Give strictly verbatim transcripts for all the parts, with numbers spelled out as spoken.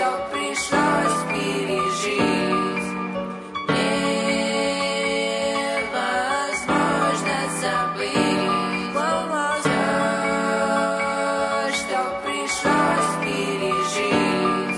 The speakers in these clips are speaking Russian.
что пришлось пережить, невозможно забыть. Все, что пришлось пережить,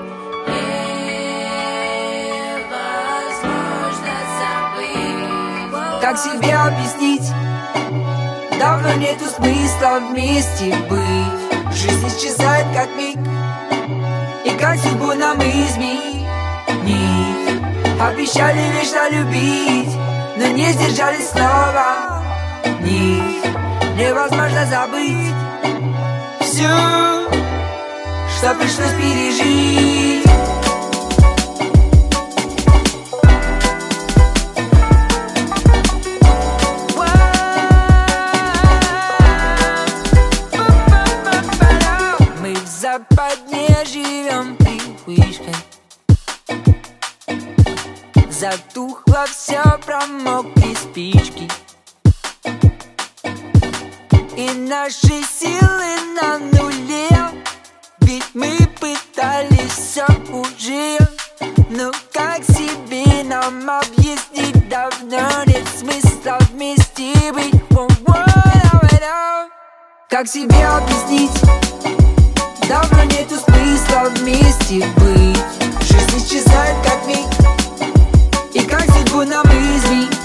невозможно забыть. Как себе объяснить? Давно нету смысла вместе быть. Жизнь исчезает как миг, и как судьбу нам изменить. Обещали вечно любить, но не сдержали слова. Них невозможно забыть все, что пришлось пережить. Западне живем привычкой. Затухло все, промокли спички, и наши силы на нуле. Ведь мы пытались все уже. Ну как себе нам объяснить? Давно нет смысла вместе быть. Как себе объяснить? Давно нету смысла вместе быть. Жизнь исчезает как миг, и как судьбу нам изменить.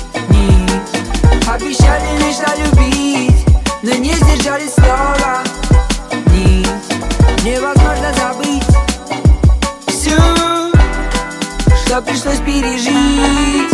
Обещали вечно любить, но не сдержали слова. Нить невозможно забыть все, что пришлось пережить.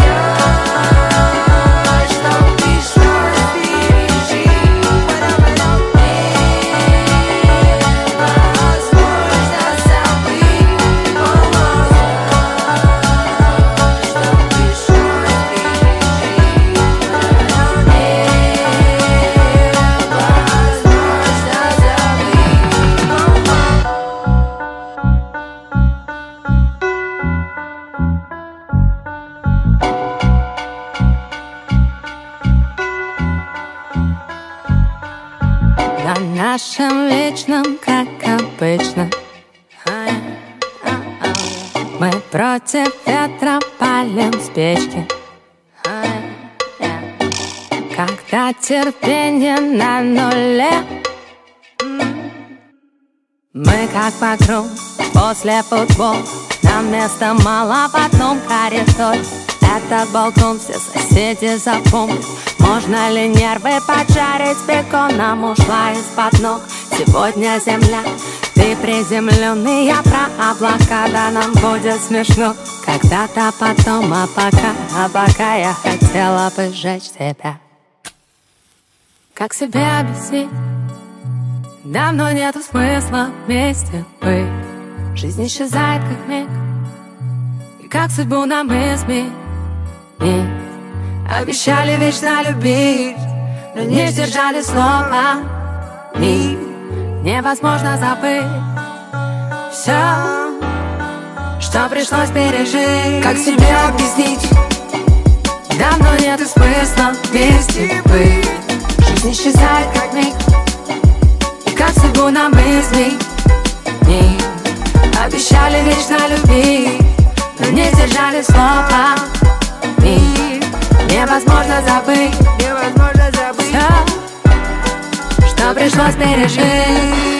На нашем вечном, как обычно, мы против ветра палим спички. Когда терпение на нуле, мы как вокруг после футбола. Нам места мало в одном коридоре. Этот балкон все соседи запомнят. Можно ли нервы поджарить беконом? Ушла из-под ног сегодня земля. Ты приземленный, я про облака. Да нам будет смешно когда-то потом. А пока, а пока я хотела бы сжечь тебя. Как себе объяснить? Давно нету смысла вместе быть. Жизнь исчезает как миг, и как судьбу нам изменить. Обещали вечно любить, но не сдержали слова. Них невозможно забыть все, что пришлось пережить. Как себе объяснить? Давно нету смысла вместе быть. Жизнь исчезает как миг, и как судьбу нам изменить. Обещали вечно любить, но не сдержали слова. Их невозможно забыть, невозможно забыть все, что пришлось пережить.